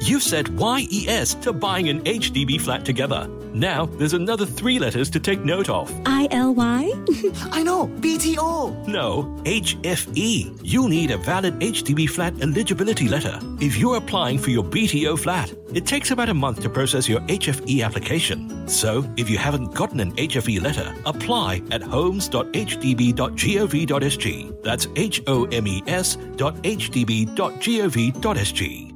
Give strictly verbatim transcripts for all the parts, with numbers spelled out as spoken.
You've said Y E S to buying an H D B flat together. Now, there's another three letters to take note of. I L Y? I know, B T O. No, H F E. You'll need a valid H D B flat eligibility letter. If you're applying for your B T O flat, it takes about a month to process your H F E application. So, if you haven't gotten an H F E letter, apply at homes dot h d b dot gov dot s g. That's H O M E S dot h d b dot gov dot s g.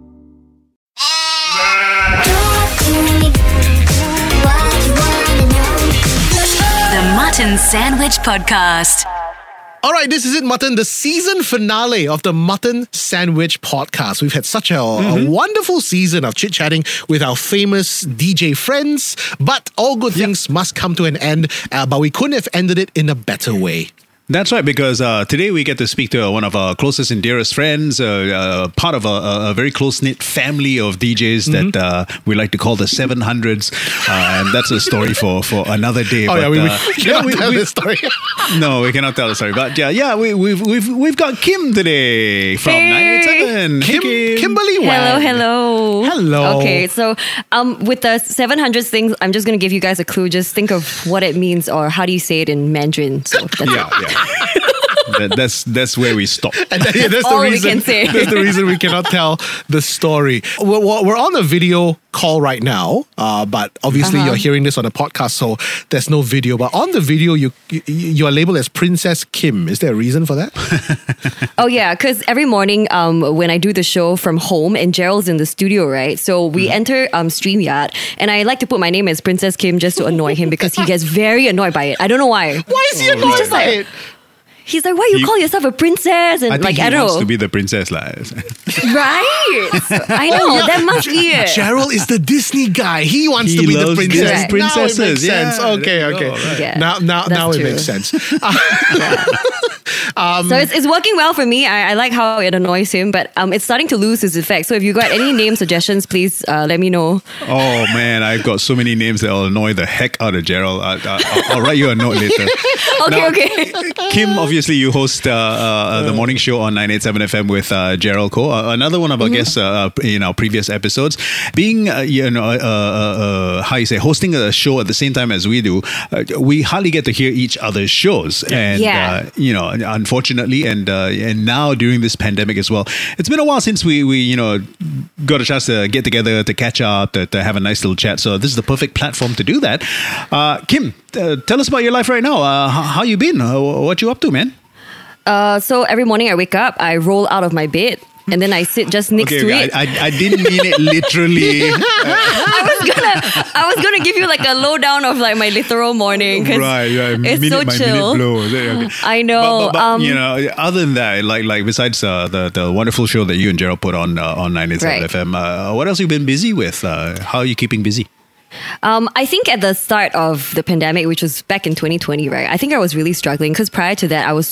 The Mutton Sandwich Podcast. All right, this is it, Mutton, the season finale of the Mutton Sandwich Podcast. We've had such a, mm-hmm. a wonderful season of chit-chatting with our famous D J friends, but all good yep. things must come to an end, uh, but we couldn't have ended it in a better way. That's right, because uh, today we get to speak to one of our closest and dearest friends, uh, uh, part of a, a very close-knit family of D Js mm-hmm. that uh, we like to call the seven hundreds, uh, and that's a story for, for another day. Oh, but, yeah, we, uh, we cannot yeah, we, tell we, this story. No, we cannot tell the story, but yeah, yeah, we, we've we've we've got Kim today from hey. nine eighty-seven. Kim, hey, Kim. Kimberly Wang. Hello, hello. Hello. Okay, so um, with the seven hundreds things, I'm just going to give you guys a clue. Just think of what it means or how do you say it in Mandarin. So that's yeah, it. yeah. That, that's that's where we stop. And that, yeah, that's all the reason, we can say. That's the reason we cannot tell the story. We're, we're on a video call right now, uh, but obviously uh-huh. you're hearing this on a podcast, so there's no video. But on the video, you, you you are labeled as Princess Kim. Is there a reason for that? Oh yeah, because every morning um, when I do the show from home and Gerald's in the studio, right? So we mm. enter um, StreamYard, and I like to put my name as Princess Kim just to annoy him because he gets very annoyed by it. I don't know why. Why is he annoyed just by like, it? He's like, why you He- call yourself a princess? And I think like, he I don't wants know. to be the princess, lah. Right? I know, yeah. that must be it. Gerald is the Disney guy. He wants He to be the loves princess. Disney Now it princesses. makes Yeah, sense. Okay, there you okay. go, right. Yeah, now, now, that's now it true. makes sense. So it's, it's working well for me. I, I like how it annoys him, but um, it's starting to lose its effect. So if you got any name suggestions, please uh, let me know. Oh man, I've got so many names that will annoy the heck out of Gerald. I, I, I'll, I'll write you a note later. Okay, Now, okay. Kim, obviously, you host uh, uh, the morning show on nine eighty-seven F M with uh, Gerald Koh, uh, another one of our mm-hmm. guests uh, in our previous episodes. Being, uh, you know, uh, uh, uh, how you say, hosting a show at the same time as we do, uh, we hardly get to hear each other's shows, and Yeah. uh, you know, unfortunately, and uh, and now during this pandemic as well, it's been a while since we we you know got a chance to get together to catch up, to, to have a nice little chat. So this is the perfect platform to do that. Uh, Kim, uh, tell us about your life right now. Uh, how, how you been? Uh, what you up to, man? Uh, so every morning I wake up, I roll out of my bed, and then I sit just next Okay, to okay, it. I, I, I didn't mean it literally. I was gonna, I was gonna give you like a lowdown of like my literal morning. 'cause right, right. It's minute so by chill. minute blow. Is it? Okay. I know. But, but, but, um, you know, other than that, like like besides uh, the the wonderful show that you and Gerald put on uh, on nine eighty-seven Right. F M, uh, what else have you been busy with? Uh, how are you keeping busy? Um, I think at the start of the pandemic, which was back in twenty twenty, right? I think I was really struggling because prior to that, I was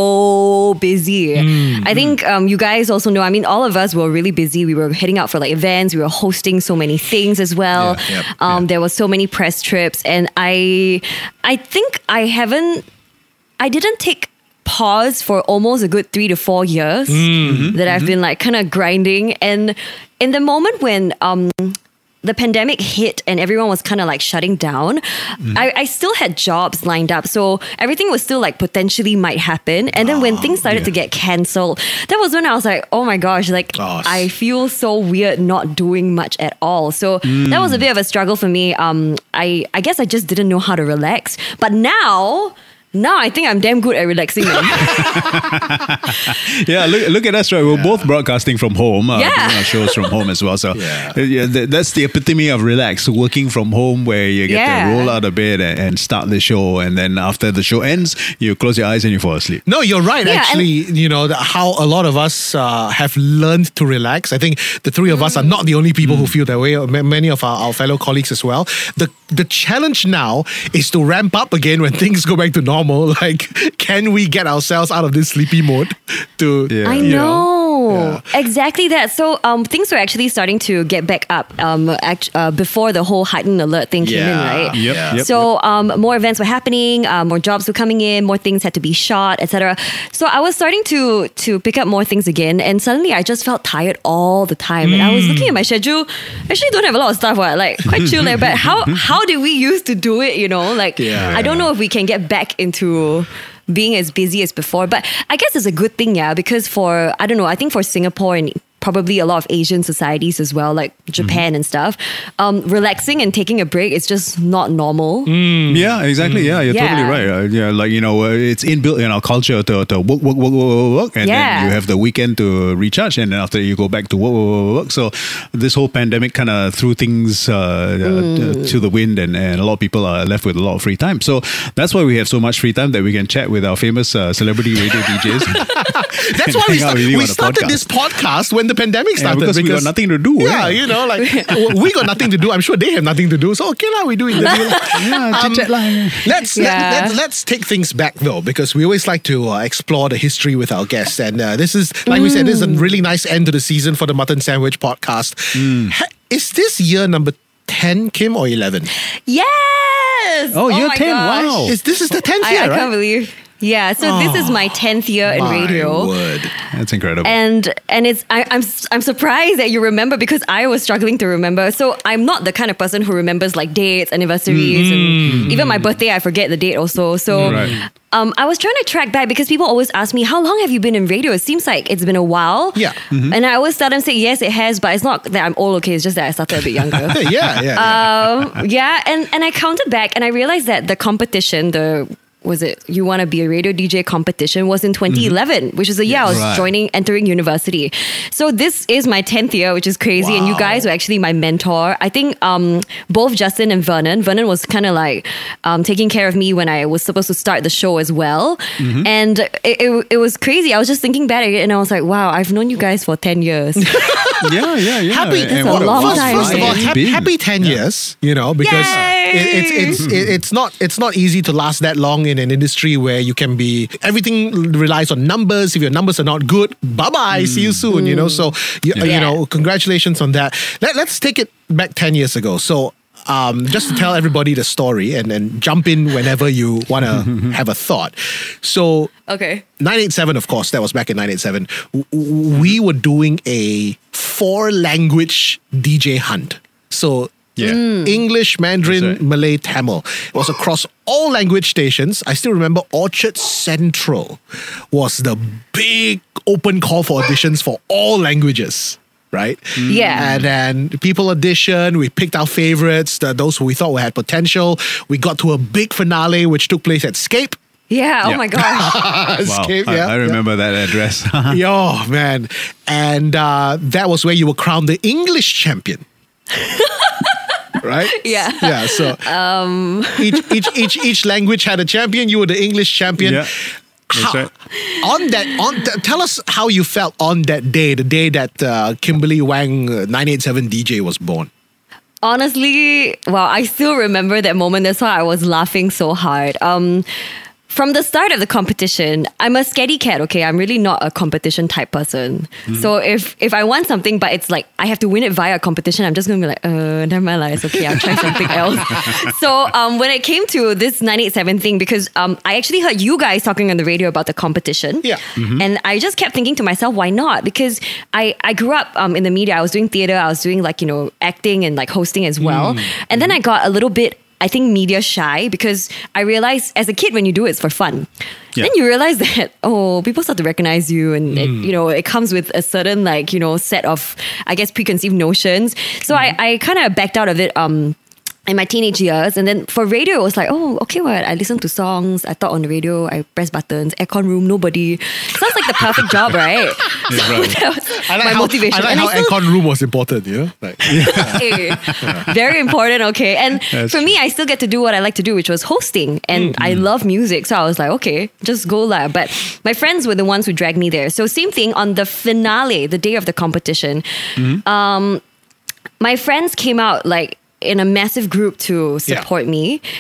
so busy. Mm, I think um, you guys also know, I mean, all of us were really busy. We were heading out for like events. We were hosting so many things as well. Yeah, yep, um, yeah. There were so many press trips. And I, I think I haven't, I didn't take pause for almost a good three to four years Mm-hmm. that I've been like kind of grinding. And in the moment when um, the pandemic hit and everyone was kind of like shutting down, mm. I, I still had jobs lined up. So everything was still like potentially might happen. And then oh, when things started yeah. to get cancelled, that was when I was like, oh my gosh, like Oh, I feel so weird not doing much at all. So Mm. that was a bit of a struggle for me. Um, I, I guess I just didn't know how to relax. But now... Now I think I'm damn good at relaxing, man. Yeah, look, look at us, right? We're yeah. both broadcasting from home, uh, Yeah. doing our shows from home as well. So Yeah. uh, yeah, th- that's the epitome of relax, working from home, where you get Yeah. to roll out of bed and, and start the show, and then after the show ends, you close your eyes and you fall asleep. No, you're right. Yeah, actually, you know, the, how a lot of us uh, have learned to relax. I think the three of us are not the only people who feel that way. Ma- Many of our, our fellow colleagues as well. The the challenge now is to ramp up again when things go back to normal. Like, can we get ourselves out of this sleepy mode? To Yeah. I you know. know. Exactly that. So um, things were actually starting to get back up um, act- uh, before the whole heightened alert thing came in, Yeah. right? Yep, Yeah. yep, So um, more events were happening, uh, more jobs were coming in, more things had to be shot, et cetera. So I was starting to to pick up more things again, and suddenly I just felt tired all the time. And I was looking at my schedule. Actually, don't have a lot of stuff. What like quite chill there. But how how did we used to do it? You know, like Yeah. I don't know if we can get back into being as busy as before. But I guess it's a good thing, yeah, because for I don't know. I think for Singapore and probably a lot of Asian societies as well, like Japan and stuff, um, relaxing and taking a break is just not normal. Yeah, exactly. Yeah, you're Yeah. totally right. Uh, yeah, like, you know, uh, it's inbuilt in our culture to, to work, work, work, work, work, work, and Yeah. then you have the weekend to recharge, and then after you go back to work, work, work, work. So this whole pandemic kind of threw things uh, uh, to the wind, and, and a lot of people are left with a lot of free time. So that's why we have so much free time that we can chat with our famous uh, celebrity radio D Js. That's why we, Hang out start, with you we on a started podcast. this podcast when the pandemic Yeah, started. because we got nothing to do. Yeah, Yeah. you know, like w- we got nothing to do. I'm sure they have nothing to do. So okay, lah, we do it. Yeah, chit-chat lah. Let's, Yeah. let, let's let's take things back though, because we always like to uh, explore the history with our guests, and uh, this is, like we said, this is a really nice end to the season for the Mutton Sandwich podcast. Ha- is this year number ten, Kim, or eleven? Yes. Oh, year my ten, gosh. wow. Is this is the tenth I, year, I right? can't believe. Yeah. So this is my tenth year in My radio. word. That's incredible. And and it's I, I'm I'm surprised that you remember, because I was struggling to remember. So I'm not the kind of person who remembers like dates, anniversaries, and even my birthday I forget the date also. So Right. um, I was trying to track back, because people always ask me, how long have you been in radio? It seems like it's been a while. Yeah. And I always tell them, say yes, it has, but it's not that I'm old. Okay, it's just that I started a bit younger. Yeah, yeah. yeah. um, yeah, and and I counted back and I realized that the competition, the was it You Want to Be a Radio D J competition, was in twenty eleven, which is the year I was Right. joining, entering university. So this is my tenth year, which is crazy. And you Wow. guys were actually my mentor. I think um, both Justin and Vernon. Vernon was kind of like um, taking care of me when I was supposed to start the show as well. And it, it, it was crazy. I was just thinking back at it and I was like, wow, I've known you guys for ten years. yeah, yeah, yeah. Happy, And a what long first, time. first of all, ride it's hap- been. happy ten years. You know, because Yay! it, it's it's it, it's not it's not easy to last that long in an industry where you can be everything relies on numbers. If your numbers are not good, bye bye, see you soon. You know, so you, you Yeah. know, congratulations on that. Let, let's take it back ten years ago. So. Um, just to tell everybody the story and then jump in whenever you want to have a thought. So Okay. nine eighty-seven, of course, that was back in nine eighty-seven. W- w- We were doing a four language D J hunt. So Yeah. English, Mandarin, That's right. Malay, Tamil. It was across all language stations. I still remember Orchard Central was the big open call for auditions for all languages. Right? Yeah. And then people auditioned. We picked our favorites, the, those who we thought had potential. We got to a big finale, which took place at Scape. Yeah. Oh Yeah. my gosh. Wow. Escape, I, yeah, I remember that address. yeah. Oh man, and uh, that was where you were crowned the English champion, right? Yeah. Yeah. So um. each each each each language had a champion. You were the English champion. Yeah. That's How- right. On that, on th- tell us how you felt on that day, the day that uh, Kimberly Wang uh, nine eighty-seven D J was born. Honestly, well, I still remember that moment. That's why I was laughing so hard. Um, from the start of the competition, I'm a scaredy cat, okay? I'm really not a competition type person. So if if I want something, but it's like I have to win it via competition, I'm just going to be like, uh, never mind, like, it's okay, I'll try something else. So um, when it came to this nine eighty-seven thing, because um, I actually heard you guys talking on the radio about the competition. Yeah. And I just kept thinking to myself, why not? Because I, I grew up um, in the media. I was doing theater. I was doing like, you know, acting and like hosting as well. And then I got a little bit, I think, media shy, because I realized as a kid, when you do it, it's for fun. Yeah. Then you realize that, oh, people start to recognize you, and it, you know, it comes with a certain like, you know, set of, I guess, preconceived notions. So I, I kind of backed out of it um, in my teenage years. And then for radio, it was like, oh, okay, what? I listened to songs, I thought on the radio, I press buttons, aircon room, nobody. Sounds like the perfect job, right? So that was I like my how, motivation. I like And how still- aircon room was important. You know, like Hey, very important, okay. And That's for me, I still get to do what I like to do, which was hosting. And I love music. So I was like, okay, just go lah. But my friends were the ones who dragged me there. So same thing on the finale, the day of the competition. Um, my friends came out like in a massive group to support me.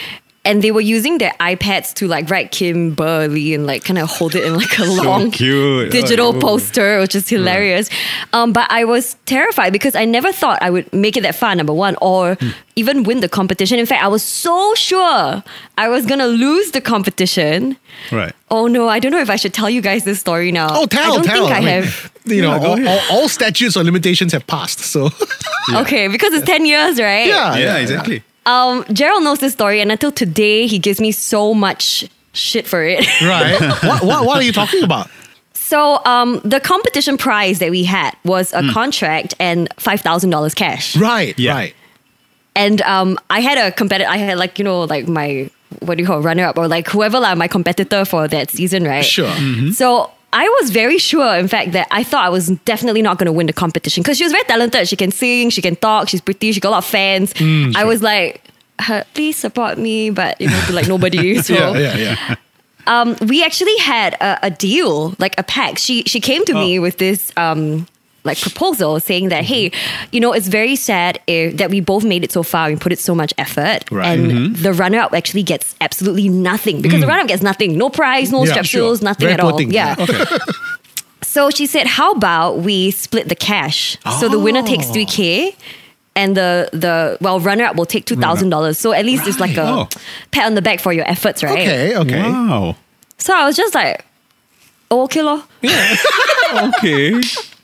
and they were using their iPads to like write Kimberly and like kind of hold it in like a long cute. digital Oh. poster, which is hilarious. Um, but I was terrified because I never thought I would make it that far, number one, or Hmm. even win the competition. In fact, I was so sure I was gonna lose the competition. Right. Oh no, I don't know if I should tell you guys this story now. Oh, tell, I don't tell. think I, I mean, have. You know, Yeah, go all, ahead. all, all statutes or limitations have passed. So, Okay, because it's ten years, right? yeah, Yeah, exactly. Um, Gerald knows this story, and until today, he gives me so much shit for it. Right. what, what, what are you talking about? So, um, the competition prize that we had was a contract and five thousand dollars cash. Right, Yeah. right. And um, I had a competitor, I had like, you know, like my, what do you call it, runner up or like whoever, like my competitor for that season, right? Sure. So I was very sure, in fact, that I thought I was definitely not going to win the competition because she was very talented. She can sing, she can talk, she's pretty, she got a lot of fans. I was like, "Uh, please support me, but you know, to like nobody. So Yeah, yeah, yeah. um, we actually had a, a deal, like a pact. She she came to me with this um like proposal saying that, hey, you know, it's very sad if, that we both made it so far and put it so much effort, Right. and the runner-up actually gets absolutely nothing because the runner-up gets nothing, no prize, no Yeah, strap sure. seals, nothing Very at all. poor thing. Yeah. Okay. So she said, how about we split the cash? So the winner takes three K. And the the well runner up will take two thousand dollars. So at least it's like a Oh. pat on the back for your efforts, right? Okay, okay. Wow. So I was just like, oh, okay, lor. Okay.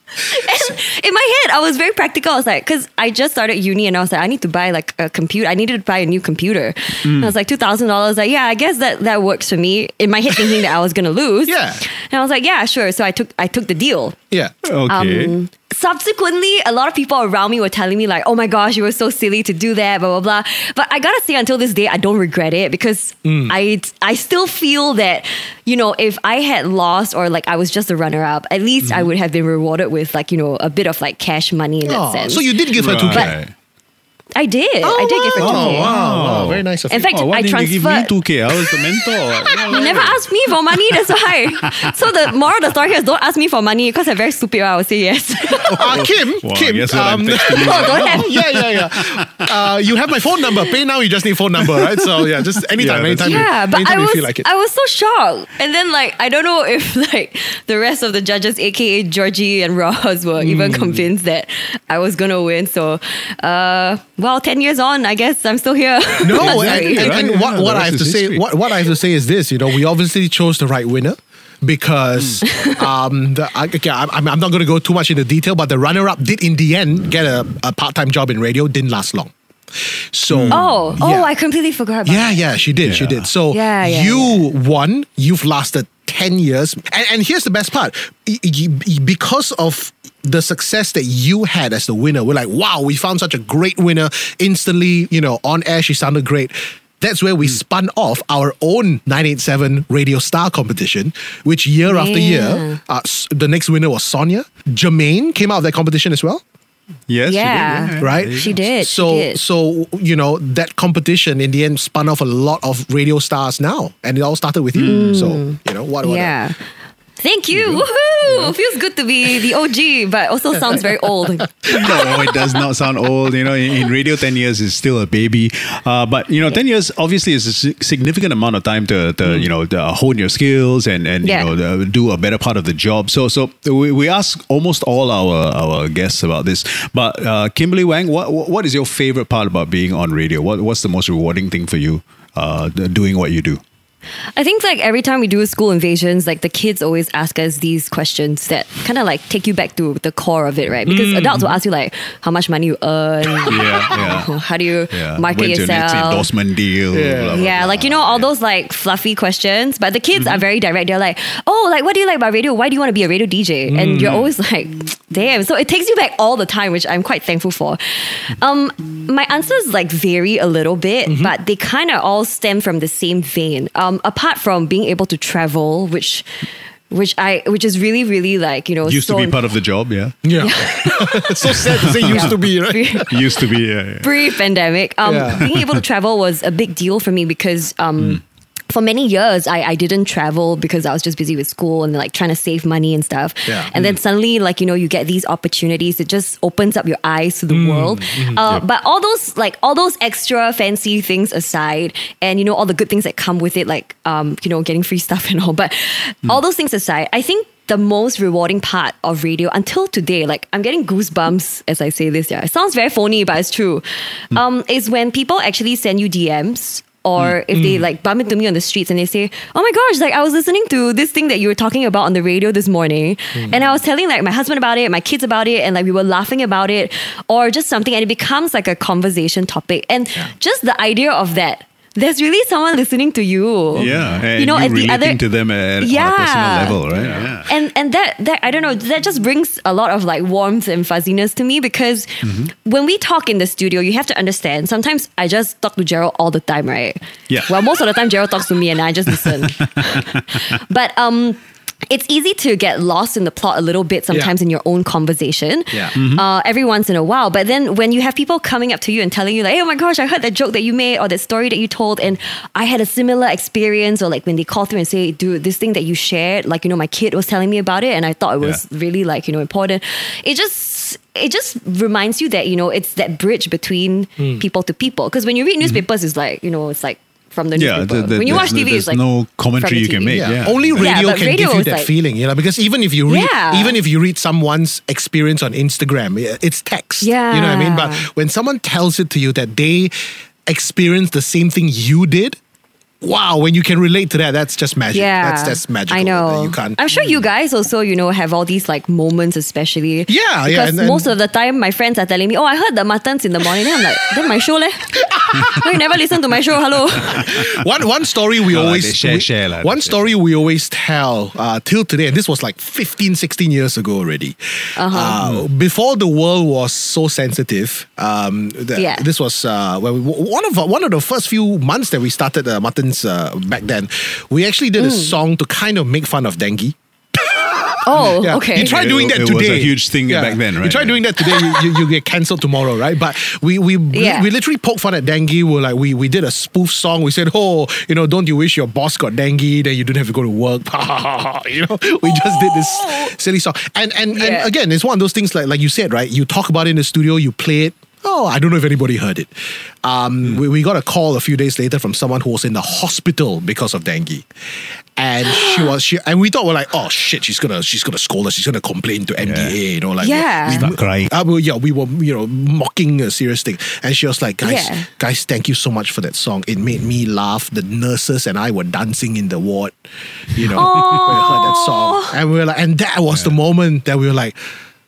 In my head, I was very practical. I was like, because I just started uni and I was like, I need to buy like a computer. I needed to buy a new computer. And I was like, two thousand dollars. Like, yeah, I guess that, that works for me. In my head, thinking that I was going to lose. Yeah. And I was like, yeah, sure. So I took I took the deal. Yeah. Okay. Um, Subsequently, a lot of people around me were telling me like, oh my gosh, you were so silly to do that, blah, blah, blah. But I gotta say, until this day, I don't regret it because I I still feel that, you know, if I had lost or like I was just a runner-up, at least I would have been rewarded with like, you know, a bit of like cash money in that Oh, sense. so you did give her two K. Right. I did. I did give her two Oh, K. wow, wow. Very nice of In you. fact, Oh, why I didn't you give me transferred. two K? I was the mentor. You never asked me for money, that's why. So the moral of the story is don't ask me for money because I'm very stupid. I would say yes. Uh, Kim, Wow, Kim, guess what I'm um, texting you Oh, don't have. yeah, yeah, yeah. Uh, you have my phone number. Pay now, you just need phone number, right? So yeah, just anytime, Yeah, anytime, that's- you, Yeah, but anytime I you was feel like it. I was so shocked, and then like I don't know if like the rest of the judges, aka Georgie and Roz, were even convinced that I was gonna win. So, uh, well, ten years on, I guess I'm still here. No, and, Sorry. and, and Right, what, yeah, what the I have rest to is say, history. what, what I have to say is this: you know, we obviously chose the right winner because um, the, I, okay, I'm, I'm not going to go too much into detail, but the runner-up did in the end get a, a part-time job in radio. Didn't last long. So Oh, oh, yeah. I completely forgot about. Yeah, yeah, she did. She Yeah. did. So Yeah, yeah, you won. You've lasted ten years. And, and here's the best part. Y- y- Because of the success that you had as the winner, we're like, wow, we found such a great winner. Instantly, you know, on air, she sounded great. That's where we spun off our own nine eighty-seven Radio Star competition, which year after Yeah. year, uh, s- the next winner was Sonia. Jermaine came out of that competition as well. Yes, Yeah. she did. Right? She did. she So, did. so you know that competition in the end spun off a lot of radio stars now, and it all started with you. So you know what? what yeah. Thank you. Woohoo! Feels good to be the O G, but also sounds very old. No, it does not sound old. You know, in, in radio, ten years is still a baby. Uh, but you know, ten years obviously is a si- significant amount of time to, to you know, to hone your skills and and Yeah. you know, the, do a better part of the job. So so we, we ask almost all our our guests about this. But uh, Kimberly Wang, what what is your favorite part about being on radio? What what's the most rewarding thing for you uh, doing what you do? I think like every time we do school invasions, like the kids always ask us these questions that kind of like take you back to the core of it, right? Because adults will ask you like how much money you earn, Yeah, yeah. how do you Yeah. market When's your next yourself. endorsement deal? Yeah. Blah, blah, Yeah, blah. like you know all those like fluffy questions, but the kids are very direct. They're like, "Oh, like what do you like about radio? Why do you want to be a radio D J?" And you're always like, "Damn!" So it takes you back all the time, which I'm quite thankful for. Um, my answers like vary a little bit, but they kind of all stem from the same vein. Um, apart from being able to travel, which, which I, which is really, really like you know, Used so to be part of the job, yeah. Yeah. It's so sad to say used to be, right? Used to be, yeah. yeah. pre-pandemic, um, Yeah. being able to travel was a big deal for me because um, for many years, I, I didn't travel because I was just busy with school and like trying to save money and stuff. Yeah. And then suddenly, like, you know, you get these opportunities. It just opens up your eyes to the world. Uh, But all those, like, all those extra fancy things aside, and, you know, all the good things that come with it, like, um, you know, getting free stuff and all. But all those things aside, I think the most rewarding part of radio until today, like I'm getting goosebumps as I say this, yeah. It sounds very phony, but it's true. Um, is when people actually send you D Ms. Or if they like bump into me on the streets and they say, oh my gosh, like I was listening to this thing that you were talking about on the radio this morning. And I was telling like my husband about it, my kids about it, and like we were laughing about it or just something. And it becomes like a conversation topic. And just the idea of that, there's really someone listening to you. Yeah, and you know, you at the relating other to them at, yeah. on a personal level, right? Yeah. And and that that I don't know, that just brings a lot of like warmth and fuzziness to me because when we talk in the studio, you have to understand. Sometimes I just talk to Gerald all the time, right? Yeah. Well, most of the time Gerald talks to me and I just listen. But um. It's easy to get lost in the plot a little bit sometimes Yeah. in your own conversation. Yeah. Uh, every once in a while. But then when you have people coming up to you and telling you like, hey, oh my gosh, I heard that joke that you made or that story that you told and I had a similar experience, or like when they call through and say, dude, this thing that you shared, like, you know, my kid was telling me about it and I thought it was Yeah. really like, you know, important. It just it just reminds you that, you know, it's that bridge between people to people. Because when you read newspapers, it's like, you know, it's like from the Yeah, newspaper. the- the- when you watch there's- T V, there's it's like no commentary from the you can T V. make. Yeah. Yeah. Only Yeah, radio but can radio give you is that like- feeling, you know, because even if you read Yeah. even if you read someone's experience on Instagram, it's text. You know what I mean? But Yeah. when someone tells it to you that they experienced the same thing you did, wow, when you can relate to that, that's just magic. Yeah, That's that's magical. I know. You can't I'm sure you guys also, you know, have all these like moments, especially. Yeah, yeah, Because and- and- most of the time, my friends are telling me, "Oh, I heard the Muttons in the morning." Then I'm like, "Then my show, leh? Why you never listen to my show? Hello." one one story we No, always they share, we- share lah, one they story we always tell uh, till today, and this was like fifteen, sixteen years ago already. Uh, before the world was so sensitive, um, the, Yeah. this was uh, when we, one of one of the first few months that we started uh, Muttons uh, back then. We actually did a song to kind of make fun of dengue. Oh, Yeah. okay. You try doing that It today. was a huge thing back then, You right? try doing that today, you, you, you get cancelled tomorrow, right? But we we Yeah. we literally poke fun at dengue. We're like we we did a spoof song. We said, oh, you know, don't you wish your boss got dengue, then you didn't have to go to work? You know, we just did this silly song. And and, Yeah. and again, it's one of those things like like you said, right? You talk about it in the studio, you play it. Oh, I don't know if anybody heard it. Um, we, we got a call a few days later from someone who was in the hospital because of dengue, and she was she and we thought we're like, oh shit, she's gonna she's gonna scold us, she's gonna complain to M D A, Yeah. you know, like Yeah. we, Start crying. Uh, we, yeah, we were you know mocking a serious thing, and she was like, guys, Yeah. guys, thank you so much for that song. It made me laugh. The nurses and I were dancing in the ward, you know, when we heard that song, and we were like, and that was the moment that we were like,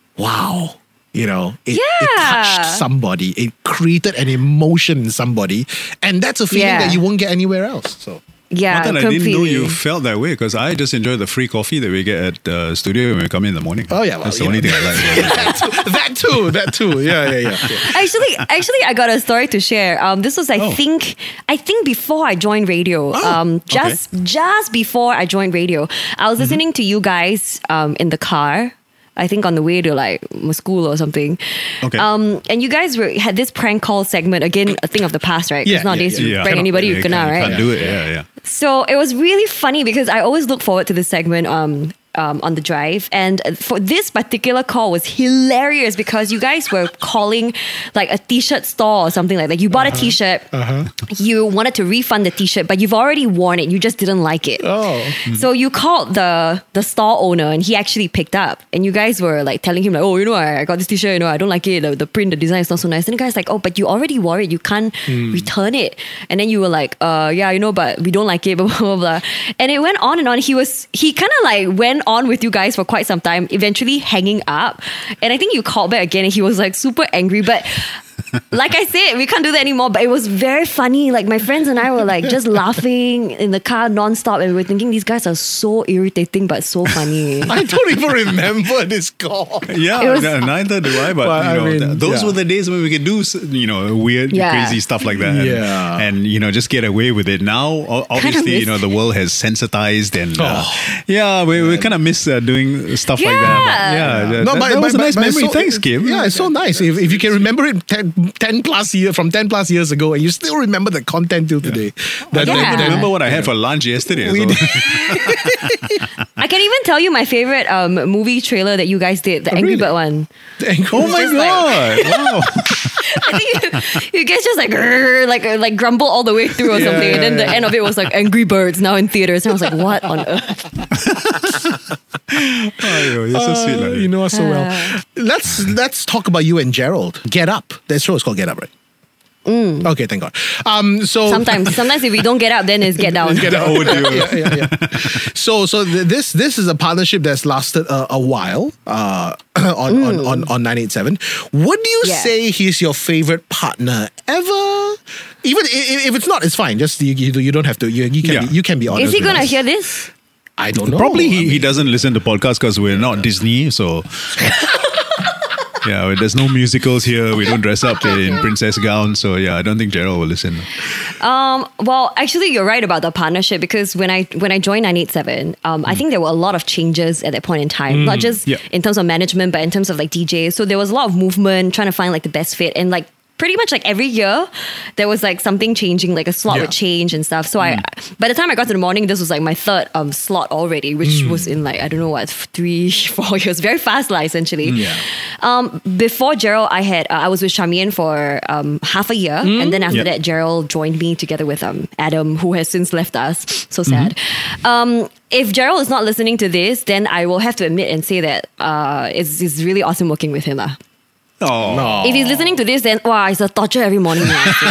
wow. You know, it, it Yeah. touched somebody. It created an emotion in somebody, and that's a feeling Yeah. that you won't get anywhere else. So Yeah, Matan, I completely. didn't know you felt that way because I just enjoy the free coffee that we get at the studio when we come in the morning. Oh, yeah, well, that's the you only know. thing I like. that, too, that too, that too. Yeah, yeah, yeah. yeah. Actually, actually, I got a story to share. Um, this was, I Oh. think, I think before I joined radio. Oh, um, just, just before I joined radio, I was listening to you guys um in the car. I think on the way to like my school or something. Okay. Um, and you guys were, had this prank call segment, again, a thing of the past, right? Because Yeah, nowadays yeah, you Yeah. prank anybody, you You cannot, can't- right? Can't do it. Yeah, yeah. So it was really funny because I always look forward to this segment um, um, on the drive. And for this particular call was hilarious because you guys were calling like a t-shirt store or something like that. You bought a t-shirt, you wanted to refund the t-shirt, but you've already worn it. You just didn't like it. Oh. So you called the the store owner and he actually picked up. And you guys were like telling him like, oh, you know, I, I got this t-shirt, you know, I don't like it. The, the print, the design is not so nice. And the guy's like, oh, but you already wore it. You can't return it. And then you were like, uh, yeah, you know, but we don't like it, blah, blah, blah, blah. And it went on and on. He was, he kind of like went on with you guys for quite some time, eventually hanging up. And I think you called back again and he was like super angry. But like I said, we can't do that anymore. But it was very funny. Like my friends and I were like just laughing in the car nonstop, and we were thinking these guys are so irritating but so funny. I don't even remember this call. Yeah, It was- n- neither do I. But Well, you I know, mean, th- those yeah. were the days when we could do, s- you know, weird, Yeah. crazy stuff like that. And, Yeah. and you know, just get away with it. Now, o- obviously, you miss- know, the world has sensitized, and uh, Oh. yeah, we, we kind of miss uh, doing stuff like that. But Yeah. yeah, that, No, that- but, that was but- a nice but it's memory. so- Thanks, Kim. Yeah, it's so nice. If, if you can remember it ten, ten plus year from ten plus years ago, and you still remember the content till today. That, Yeah. I that- that- remember what I had for lunch yesterday. We so- did. I can even tell you my favorite um, movie trailer that you guys did, the Angry really? Bird one. Oh my Just like- god! Wow. I think you, you guys just like grrr, like uh, like grumble all the way through or Yeah, something, and then yeah, the end of it was like Angry Birds now in theaters, and I was like, what on earth? Oh, you're so sweet, Uh, like you know us so well. Let's let's talk about you and Gerald. Get Up. That show is called Get Up, right? Okay, thank God. Um, so Sometimes, sometimes if we don't get up, then it's get down. Get Up. Oh, dear. yeah, yeah, yeah. So, so th- this this is a partnership that's lasted a, a while uh, on, on on on nine eight seven. Would you Yeah. say he's your favorite partner ever? Even if, if it's not, it's fine. Just you, you, you don't have to. You, you can Yeah. be, you can be honest. Is he with gonna us. hear this? I don't know. Probably I he, he mean, doesn't listen to podcasts because we're not Disney, so yeah, there's no musicals here. We don't dress up in princess gowns, so yeah, I don't think Gerald will listen. Um, well, actually, you're right about the partnership because when I when I joined nine eight seven, um, I think there were a lot of changes at that point in time, not just Yeah. in terms of management, but in terms of like D Js. So there was a lot of movement trying to find like the best fit, and like pretty much like every year there was like something changing, like a slot Yeah. would change and stuff. So I, by the time I got to the morning, this was like my third um slot already, which was in like I don't know what three four years, very fast like essentially. Yeah. Um, before Gerald, I had uh, I was with Charmian for um, half a year, and then after Yeah. that, Gerald joined me together with um, Adam, who has since left us. So sad. Um, if Gerald is not listening to this, then I will have to admit and say that uh, it's, it's really awesome working with him. lah. Oh, No. If he's listening to this, then wow, it's a torture every morning now. so.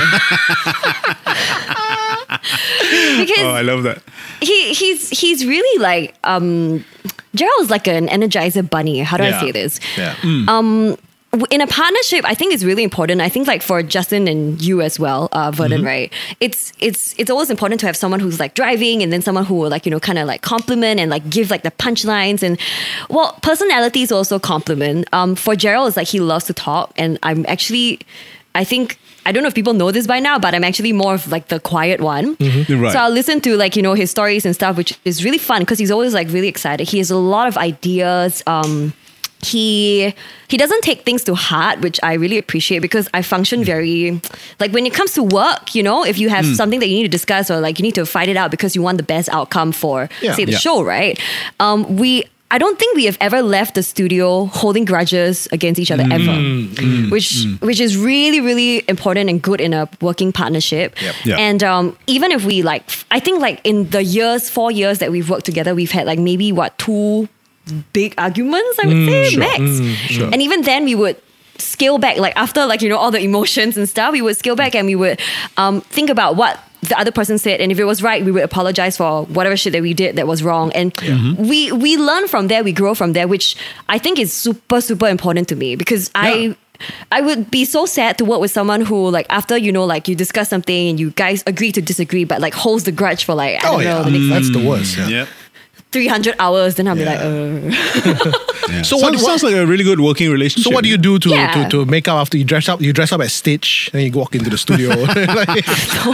because oh, I love that. he he's he's really like um, Gerald is like an energizer bunny. How do I Yeah. say this? Yeah. W- in a partnership, I think it's really important. I think like for Justin and you as well, uh, Vernon, right? It's it's it's always important to have someone who's like driving, and then someone who will like you know kind of like compliment and like give like the punchlines, and well, personalities also compliment. Um, for Gerald, it's like he loves to talk, and I'm actually, I think. I don't know if people know this by now, but I'm actually more of like the quiet one. Right. So I'll listen to like, you know, his stories and stuff, which is really fun because he's always like really excited. He has a lot of ideas. Um, he he doesn't take things to heart, which I really appreciate because I function very like when it comes to work, you know, if you have something that you need to discuss or like you need to fight it out because you want the best outcome for Yeah. say the Yeah. show, right? Um, we I don't think we have ever left the studio holding grudges against each other ever, which which is really really important and good in a working partnership. Yep. Yeah. And um, even if we like, I think like in the years, four years that we've worked together, we've had like maybe what two big arguments, I would say, max. And even then, we would scale back. Like after like you know all the emotions and stuff, we would scale back and we would um, think about what the other person said, and if it was right, we would apologize for whatever shit that we did that was wrong. And we we learn from there, we grow from there, which I think is super super important to me because I. I would be so sad to work with someone who, like, after you know, like you discuss something and you guys agree to disagree, but like holds the grudge for like I Oh don't know yeah, the next that's the worst. Yeah. Yeah. three hundred hours. Then I'll be Yeah. like, uh. yeah. So So what- what what- sounds like a really good working relationship. So what do you do to, Yeah. to to make up after you dress up? You dress up as Stitch, then you walk into the studio. Like-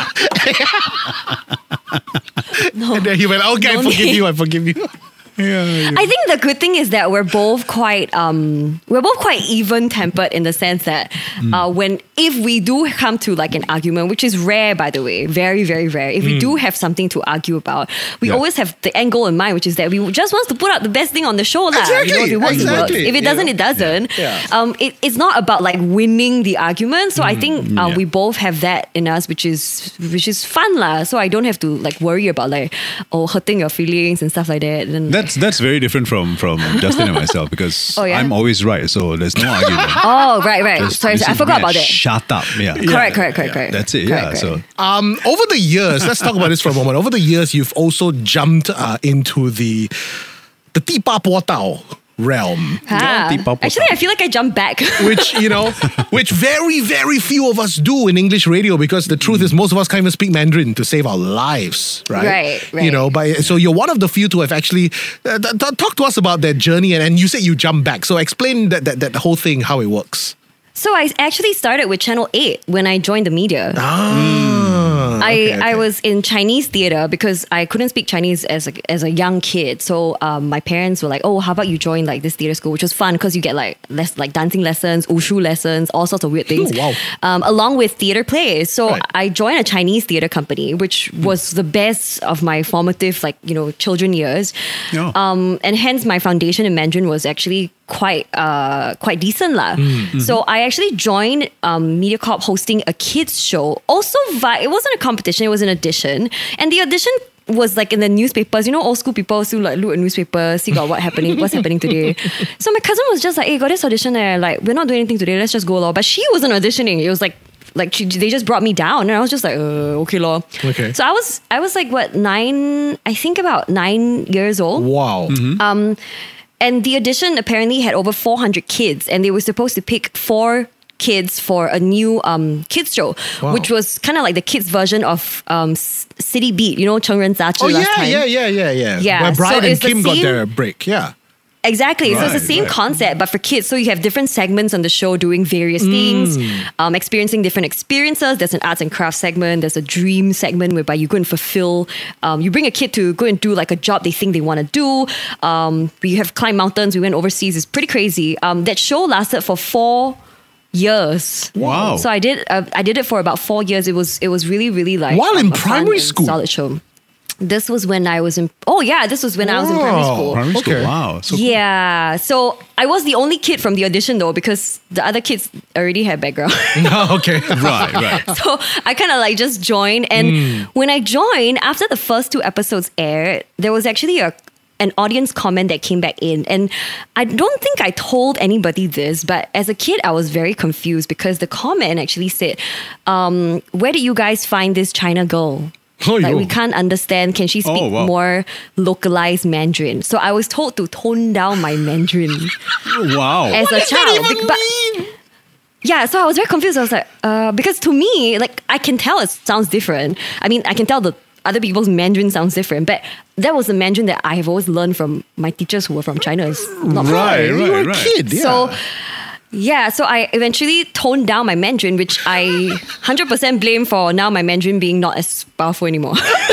And then he went, "Okay, I No forgive need. you. I forgive you." Yeah. I think the good thing is that we're both quite um we're both quite even tempered in the sense that uh, when if we do come to like an argument, which is rare by the way, very very rare. If we do have something to argue about, we Yeah. always have the end goal in mind, which is that we just want to put out the best thing on the show, lah. Exactly, You know, if it works, it works. exactly, If it you doesn't, know? it doesn't. Yeah. Um, it, it's not about like winning the argument. So I think uh, yeah. we both have that in us, which is which is fun, lah. So I don't have to like worry about like oh hurting your feelings and stuff like that. And That's that's very different from from Justin and myself because Oh, yeah? I'm always right, so there's no argument. oh right right. Just Sorry, listen I to forgot me about and that. Shut up. Yeah. Correct, correct, correct, correct. That's it. Correct, Yeah. correct. So Um, over the years, let's talk about this for a moment. Over the years, you've also jumped uh, into the the Tipa Po Tao realm. Ah, Di Pao Po actually, Tao. I feel like I jumped back. Which, you know, which very, very few of us do in English radio because the truth is most of us can't even speak Mandarin to save our lives, right? Right, right. You know, but so you're one of the few to have actually uh, th- th- talk to us about that journey and, and you said you jumped back. So explain that, that, that whole thing, how it works. So I actually started with Channel eight when I joined the media. Ah. Ah, I, okay, okay. I was in Chinese theatre because I couldn't speak Chinese as a, as a young kid. So um, my parents were like, oh, how about you join like this theatre school, which was fun because you get like less like dancing lessons, wushu lessons, all sorts of weird things. Oh, wow. Um, along with theatre plays. So Right. I joined a Chinese theatre company, which was the best of my formative like, you know, children years. Oh. Um, and hence my foundation in Mandarin was actually quite uh quite decent lah. So I actually joined um, MediaCorp hosting a kids show. Also, vi- it wasn't a competition; it was an audition, and the audition was like in the newspapers. You know, old school people still like look at newspapers, see got what happening, what's happening today. So my cousin was just like, "Hey, got this audition there. Like, we're not doing anything today. Let's just go lor." But she wasn't auditioning. It was like. Like she, they just brought me down, and I was just like, uh, okay, lor. Okay. So I was, I was like, what nine? I think about nine years old. Wow. Um, and the audition apparently had over four hundred kids, and they were supposed to pick four kids for a new um, kids show, Wow. which was kind of like the kids version of um, S- City Beat, you know, Chengren Zachi Oh last yeah, time. yeah, yeah, yeah, yeah. Yeah, Where so Brian and it's the Kim got same- their break. Yeah. Exactly. so it's the Right, same right. concept, but for kids. So you have different segments on the show doing various things, um, experiencing different experiences. There's an arts and crafts segment. There's a dream segment whereby you go and fulfill. Um, you bring a kid to go and do like a job they think they want to do. Um, we have climbed mountains. We went overseas. It's pretty crazy. Um, that show lasted for four years. Wow. So I did. Uh, I did it for about four years. It was. It was really, really like While in um, a fun primary and school? solid show. This was when I was in. Oh yeah, this was when I was in primary Wow. school. Primary school. Okay. Wow. So cool. Yeah, so I was the only kid from the audition though, because the other kids already had background. No, okay. Right, right. So I kind of like just joined, and when I joined, after the first two episodes aired, there was actually a an audience comment that came back in, and I don't think I told anybody this, but as a kid I was very confused because the comment actually said, um, "Where did you guys find this China girl?" Oh, Like yo. we can't understand. Can she speak Oh, wow. more localized Mandarin? So I was told to tone down my Mandarin Wow. as a child. Bec- but- yeah, so I was very confused. I was like, uh, because to me, like I can tell it sounds different. I mean, I can tell the other people's Mandarin sounds different, but that was the Mandarin that I have always learned from my teachers who were from China. It's not Right, You right, were a right. kid, yeah. So, yeah, so I eventually toned down my Mandarin, which I one hundred percent blame for now my Mandarin being not as powerful anymore.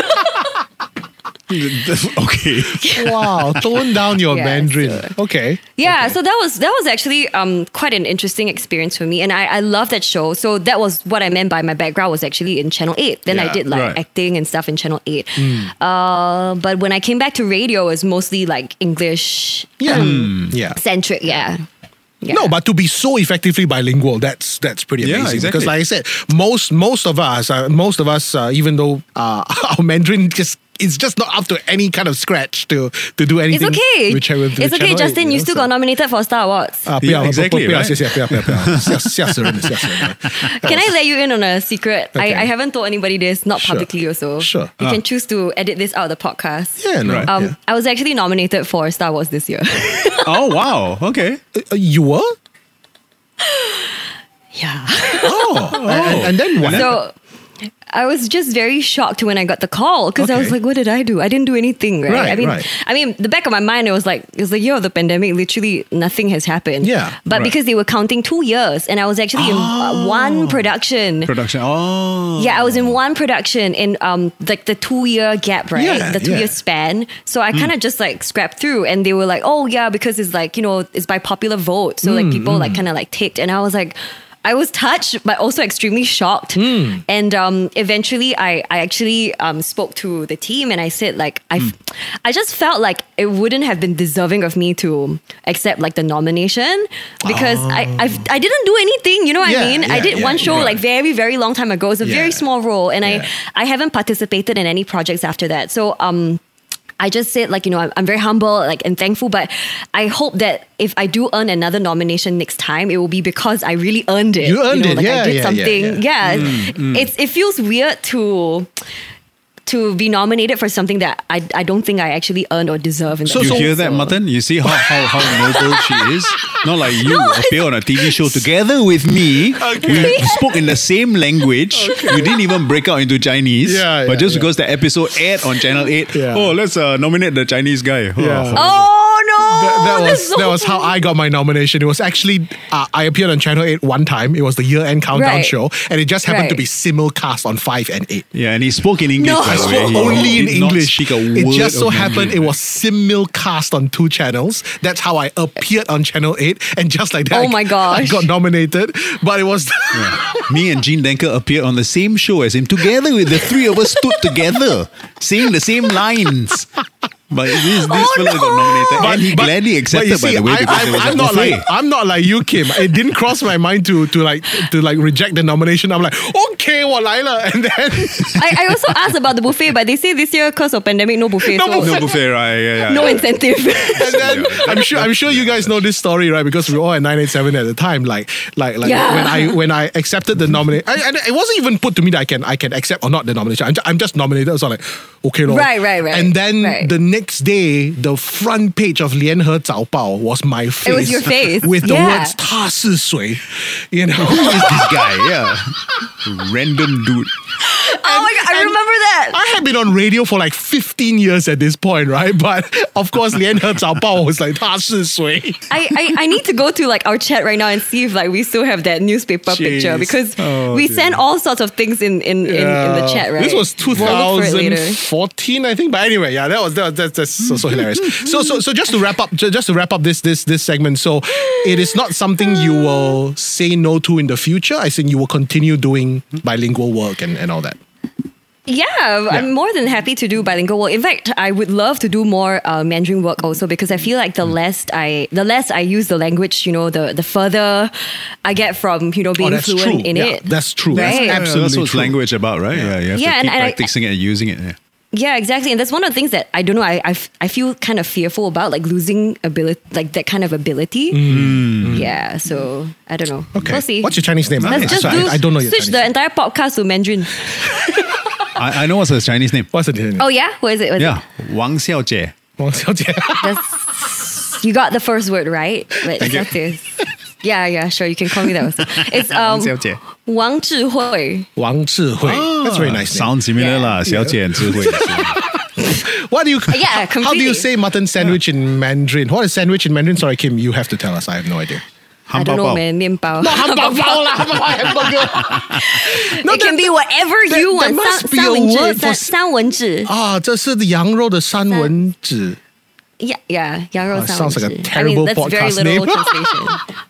Okay. wow, tone down your Yeah, Mandarin. so- Okay. Yeah, so that was that was actually um, quite an interesting experience for me, and I, I love that show. So that was what I meant by my background was actually in Channel eight. Then I Yeah, did like right. acting and stuff in Channel eight. Uh, but when I came back to radio, it was mostly like English Yeah. Yeah. centric. Yeah. Yeah. No, but to be so effectively bilingual, that's that's pretty Yeah, amazing. exactly. Because, like I said, most most of us, uh, most of us, uh, even though uh, our Mandarin just it's just not up to any kind of scratch to to do It's anything. okay. Which I will do It's okay, Channel Justin. eight, You know, still so- got nominated for Star Awards. 啊，不要 Yeah, exactly, 不要 right? 谢谢，不要不要不要，吓吓死人了，吓死人了。 Can I let you in on a secret? Okay. I, I haven't told anybody this, not Sure. publicly also. Sure. You Ah. can choose to edit this out of the podcast. Yeah, no. Right. Um, yeah. I was actually nominated for Star Wars this year. Oh, wow. Okay. Uh, you were? yeah. Oh, and, and then what? So I was just very shocked when I got the call because I was Okay. like, what did I do? I didn't do anything, right? Right, I mean, right. I mean, the back of my mind, it was like, it was like, yo, the pandemic, literally nothing has happened. Yeah, But right. because they were counting two years and I was actually in uh, one production. Production. Oh. Yeah, I was in one production in um like the two year gap, right? Yeah, the two yeah. year span. So I kind of just like scrapped through, and they were like, "Oh yeah, because it's like you know it's by popular vote." So like people like kind of like ticked, and I was like. I was touched, but also extremely shocked. And um, eventually, I, I actually um, spoke to the team, and I said, like, I, I just felt like it wouldn't have been deserving of me to accept like the nomination because I, I've, I didn't do anything. You know what Yeah, I mean? I yeah, did yeah, one show right. like very, very long time ago. It's a Yeah. very small role, and Yeah. I, I haven't participated in any projects after that. So um, I just said like, you know, I'm, I'm very humble like and thankful, but I hope that if I do earn another nomination next time, it will be because I really earned it. You earned know, it. Like Yeah, I did yeah, yeah, something. yeah. Yeah, it's it feels weird to. to be nominated for something that I, I don't think I actually earned or deserve. In So- that You so- hear that, Matan? You see how, how, how noble she is? Not like you appear on a T V show together with me. We spoke in the same language. You didn't even break out into Chinese. Yeah, but yeah, just yeah. because the episode aired on Channel eight, Yeah. oh, let's uh, nominate the Chinese guy. Oh, Yeah. Oh no! That, that that's was so that was how I got my nomination. It was actually uh, I appeared on Channel eight one time. It was the year-end countdown Right. show, and it just happened to Right. be simulcast on five and eight. Yeah, and he spoke in English, No. by I the way. spoke He only in did not English. speak a It word just so of happened Mandarin. it was simulcast on two channels. That's how I appeared on Channel eight, and just like that, Oh I- my I gosh. got nominated. But it was Me and Gene Denker appeared on the same show as him. Together with the three of us stood together, saying the same lines. But this, this Oh, fella no. got nominated, But- and he but- gladly but accepted. you see, by the way, I, because I, it was I'm a not buffet. like I'm not like you, Kim. It didn't cross my mind to to like to like reject the nomination. I'm like, okay, 我来了, and then I, I also asked about the buffet, but they say this year because of pandemic, no buffet. No so buffet. No buffet, right? Yeah, yeah. no yeah. incentive. and then I'm sure I'm sure you guys know this story, right? Because we were all at nine eighty-seven at the time. Like like like Yeah. when I when I accepted the nomination, and it wasn't even put to me that I can I can accept or not the nomination. I'm, ju- I'm just nominated. So I'm like, okay, lor. Right, right, right. And then Right. the next day, the front page of Lian He Zao Bao was my face. It was your face. with the Yeah. words 他是谁, you know. Who is this guy? Yeah, random dude. Oh my god, I and remember that. I had been on radio for like fifteen years at this point, right? But of course, Lian He Zao Bao was like 他是谁. I, I, I need to go to like our chat right now and see if like we still have that newspaper Jeez. picture because Oh, we dear. send all sorts of things in, in, in, in the chat, right? This was We'll look for it later. twenty fourteen, I think. But anyway, yeah, that was that, that that's so, so hilarious. So so so just to wrap up, ju- just to wrap up this this this segment. So it is not something you will say no to in the future. I think you will continue doing bilingual work and, and all that. Yeah, I'm more than happy to do bilingual work. In fact, I would love to do more uh, Mandarin work also because I feel like the less I the less I use the language, you know, the the further I get from you know being Oh, that's fluent true. in Yeah, it. that's true. That's Right. Yeah, absolutely that's what true. language about, right? Yeah, you have Yeah, to and- keep and I- practicing it and using it. Yeah. Yeah, exactly. And that's one of the things that I don't know. I I, f- I feel kind of fearful about, like losing ability, like that kind of ability. Yeah. So I don't know. Okay. We'll see. What's your Chinese name? Let's I- just I, do I don't know your switch Chinese the name. entire podcast to Mandarin. I, I know what's his Chinese name. What's the name? Oh yeah, what is it? What is Yeah, Wang Xiaojie. Wang Xiaojie. it? That's, you got the first word right. But Thank you. that is. Yeah, yeah, sure. You can call me that also. It's um, Wang Xiaojie. Wang Zhihui. Wang Zhihui. That's very nice. Name. Sounds similar, Yeah. lah. 小姐 and 智慧. What do you? Yeah, how, how do you completely. say mutton sandwich in Mandarin? What is sandwich in Mandarin? Sorry, Kim, you have to tell us. I have no idea. I don't know, 汉堡包. man. 面包. Hamburger lah, hamburger. No, It can that- be whatever there- you there want. must 三 be a 三文治, word for 三 s- 三文治. Ah, 这是羊肉的三文治. Yeah, yeah, 羊肉 Oh, 三文治. sounds like a I mean, terrible that's very podcast literal name. translation.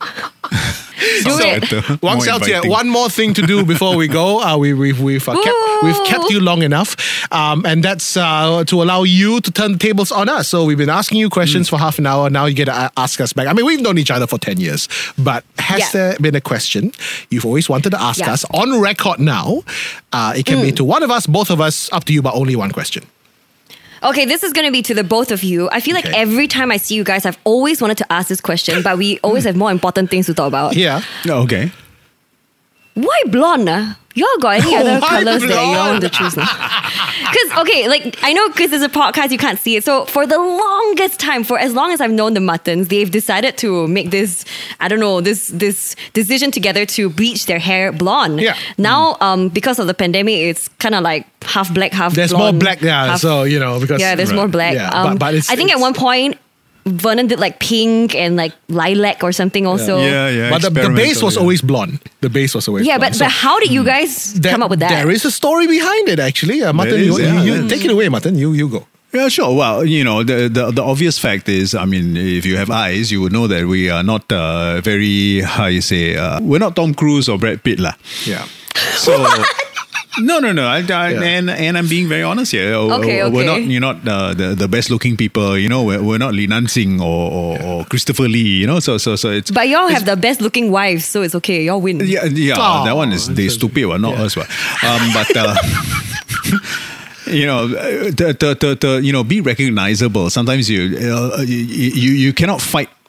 Sounds it. better, Wang more Xiaojie, inviting. one more thing to do before we go. Uh, we, we've we've, uh, kept, we've kept you long enough, um, and that's uh, to allow you to turn the tables on us. So we've been asking you questions for half an hour. Now you get to a- ask us back. I mean, we've known each other for ten years, but has Yeah. there been a question you've always wanted to ask Yeah. us on record now? Uh, it can be to one of us, both of us, up to you, but only one question. Okay, this is going to be to the both of you. I feel like Okay. every time I see you guys, I've always wanted to ask this question, but we always have more important things to talk about. Yeah. Oh, okay. Why blonde? Uh? Y'all got any other Why colors that y'all blonde? want to choose? Because, okay, like, I know because it's a podcast, you can't see it. So, for the longest time, for as long as I've known the Muttons, they've decided to make this, I don't know, this this decision together to bleach their hair blonde. Yeah. Now, um, because of the pandemic, it's kind of like half black, half There's blonde. more black, yeah. half- So, you know, because. yeah, there's Right. more black. Yeah, um, but, but it's, I think it's- at one point, Vernon did like pink and like lilac or something also. Yeah, yeah. But the, the base experimental, was yeah. always blonde. The base was always Yeah, blonde. but, So but how did you guys there- come up with that? There is a story behind it, actually. Uh, Mutton, is, you, yeah, you, you yeah. take it away, Mutton. You, you go. Yeah, sure. Well, you know, the, the the obvious fact is, I mean, if you have eyes, you would know that we are not uh, very, how you say, uh, we're not Tom Cruise or Brad Pitt, lah. Yeah. So. No, no, no. I, I, Yeah. and and I'm being very honest here. Okay, We're okay. not, you're not uh, the the best looking people. You know, we're, we're not Li Nansing or, or, or Christopher Lee. You know, so so so it's. But y'all have the best looking wives, so it's okay. Y'all win. Yeah, yeah. Oh, that one is they stupid, well, not yeah. us, but um, but. Uh, You know, to, to, to, to you know, be recognizable. Sometimes you, uh, you you you cannot fight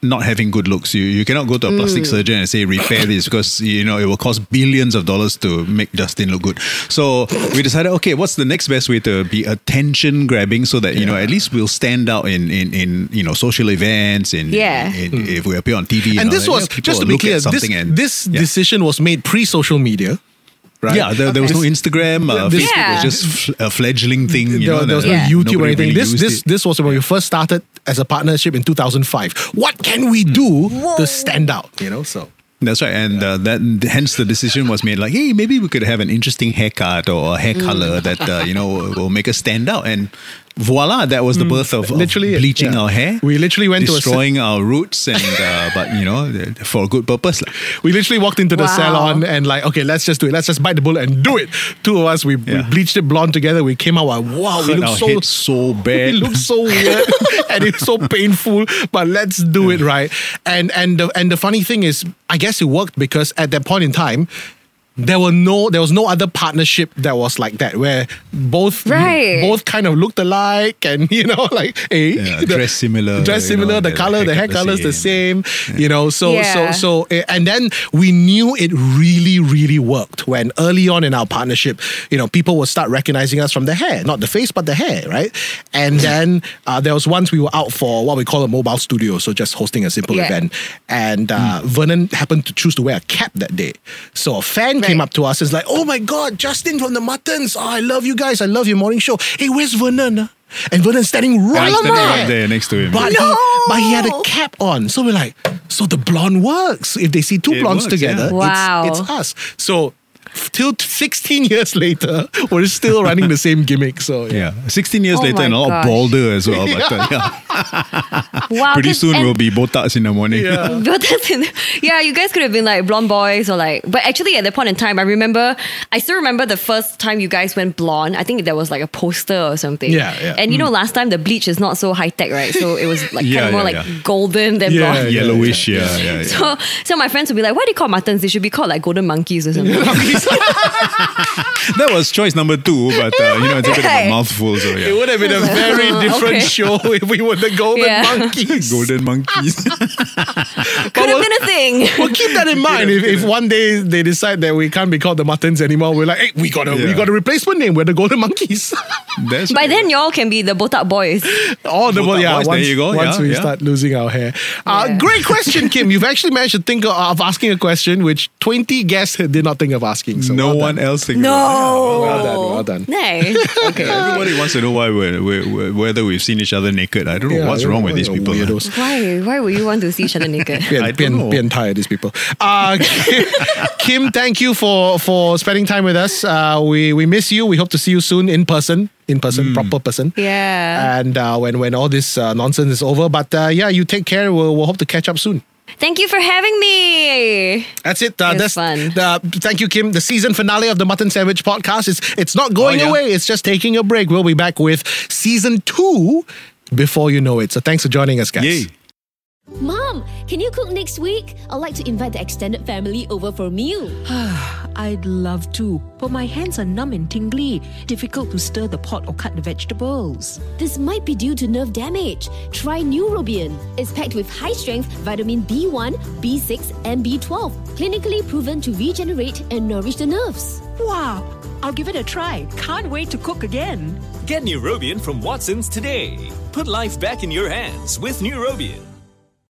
not having good looks. You you cannot go to a plastic Mm. surgeon and say repair this because you know it will cost billions of dollars to make Justin look good. So we decided, okay, what's the next best way to be attention grabbing so that you know at least we'll stand out in in, in you know social events in, Yeah. in, in, if we appear on T V. And all this that, was, you know, people just to will be look clear, at this, something and- this yeah. decision was made pre-social media. Right? Yeah, there, there was no Instagram. Uh, This- Facebook Yeah. was just f- a fledgling thing. You there, know, there was that no Yeah. YouTube or nobody anything. really This used this it. this was when we first started as a partnership in two thousand five. What can we do to stand out? You know, so. That's right, and uh, that hence the decision was made. Like, hey, maybe we could have an interesting haircut or a hair color that uh, you know will make us stand out. And voila, that was the birth of, of Literally, bleaching yeah. our hair. We literally went to a destroying our roots, and uh, but you know for a good purpose. Like. We literally walked into the Wow. salon and like, okay, let's just do it. Let's just bite the bullet and do it. Two of us, we, we Yeah. bleached it blonde together. We came out like, wow, we Hurt look our so heads so bad. It looked so weird and it's so painful, but let's do it right. And and the and the funny thing is, I guess it worked because at that point in time, there were no there was no other partnership that was like that where both Right. both kind of looked alike and you know like hey Yeah, dress similar, dress you similar know, the the color the hair haircut the color is the same same. you know so Yeah. so so eh, and then we knew it really really worked when early on in our partnership you know people would start recognizing us from the hair, not the face but the hair, right? And then uh, there was once we were out for what we call a mobile studio, so just hosting a simple Yeah. event, and uh, Vernon happened to choose to wear a cap that day, so a fan came Right. up to us and was like, oh my god, Justin from the Muttons, oh, I love you guys, I love your morning show, hey, where's Vernon? ah?" And Vernon's standing right, I'm standing there. right there next to him. But, No! he, but he had a cap on. So we're like, so the blonde works. If they see two It blondes works, together, yeah. Wow. it's, it's us. So f- till sixteen years later, we're still running the same gimmick. So yeah. Yeah, sixteen years Oh later my and a lot gosh. bolder as well. But uh, yeah, Wow. pretty 'cause- soon and- we'll be Botox in the morning. Yeah. But that's in, yeah, you guys could have been like blonde boys or like, but actually at that point in time, I remember, I still remember the first time you guys went blonde. I think there was like a poster or something. Yeah, yeah. And you know, last time the bleach is not so high tech, right? So it was like kind Yeah, of more yeah, like yeah. golden than Yeah, blonde. Yellowish, yeah, yeah, yeah. So, so my friends would be like, why do you call muttons? They should be called like golden monkeys or something. That was choice number two, but uh, you know it's a bit of Right. a mouthful. So It yeah, would have been a very different Okay. show if we were the Golden Yeah. Monkeys. golden monkeys. Could have been a thing. Well, keep that in mind. If, if one day they decide that we can't be called the Muttons anymore, we're like, hey, we got a we Yeah. got a replacement name. We're the Golden Monkeys. That's By right. then, y'all can be the Botak boys. Oh, the Botak yeah. boys, Once, there you go. once Yeah, we yeah. start losing our hair. Uh, Yeah. Great question, Kim. You've actually managed to think of, of asking a question which twenty guests did not think of asking. So no well one done. else thinks No. Well done. Well done. Nice. Okay. Everybody wants to know why we're, we're, we're- whether we've seen each other naked. I don't know Yeah, what's I don't wrong know, with these you know, people. weirdos. Why? Why would you want to see each other naked? I Pian, don't pian, know. pian tired, these people. Uh, Kim, thank you for, for spending time with us. Uh, we, we miss you. We hope to see you soon in person. In person, proper person. Yeah. And uh, when, when all this uh, nonsense is over. But uh, yeah, you take care. We'll, we'll hope to catch up soon. Thank you for having me. That's it. Uh, It was that's fun. The, thank you, Kim. The season finale of the Mutton Sandwich podcast is it's not going Oh, yeah. away. It's just taking a break. We'll be back with season two before you know it. So thanks for joining us, guys. Yay. Mom, can you cook next week? I'd like to invite the extended family over for a meal. I'd love to, but my hands are numb and tingly. Difficult to stir the pot or cut the vegetables. This might be due to nerve damage. Try Neurobion. It's packed with high-strength vitamin B one, B six, and B twelve, clinically proven to regenerate and nourish the nerves. Wow, I'll give it a try. Can't wait to cook again. Get Neurobion from Watson's today. Put life back in your hands with Neurobion.